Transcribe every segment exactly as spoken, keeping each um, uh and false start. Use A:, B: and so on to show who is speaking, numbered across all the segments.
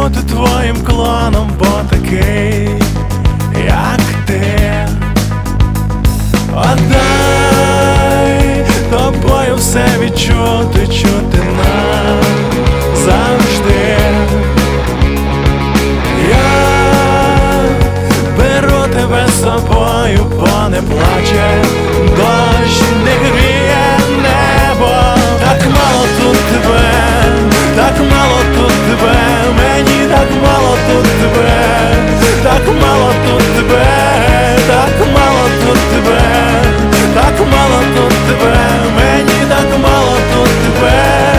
A: бути твоїм клоном, бо такий, як ти. Отдай тобою все відчути, чути нам завжди. Я беру тебе з собою, бо не плаче дощ, не гріє небо. Так мало тут тебе, так мало тут тебе, мені так мало тут тебе, так мало тут тебе, так мало тут тебе, так мало тут тебе, мені так мало тут тебе.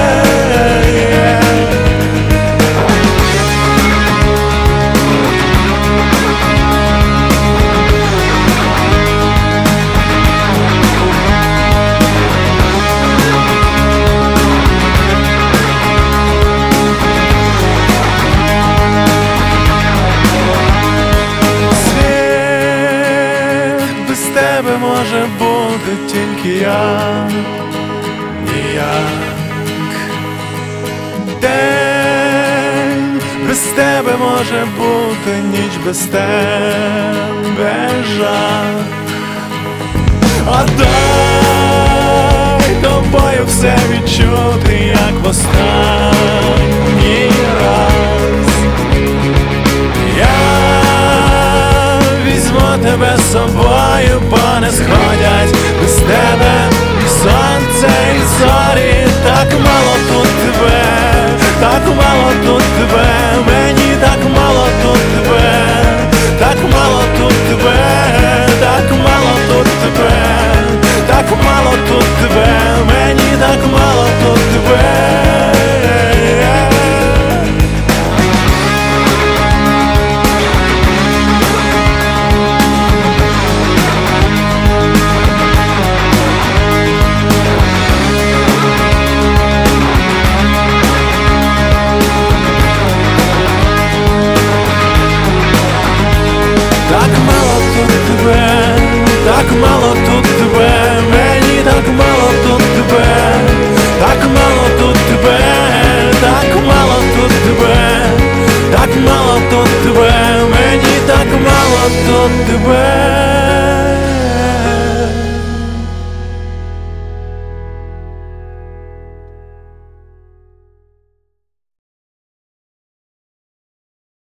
A: Без тебе може бути тільки я, ніяк. День без тебе може бути, ніч без тебе жах. Отдай тобою все відчути, як в останній раз. Я візьму тебе з собою, бо не сходять без тебе сонце і зорі. Так мало тут тебе, так мало тут тебе, мені так мало тут тебе, так мало тут тебе, так мало тут тебе, так мало тут тебе, мені так мало тут тебе. Так мало тут тебе, мені так мало тут тебе, так мало тут тебе, так мало тут тебе, так мало тут тебе, мені так мало тут тебе.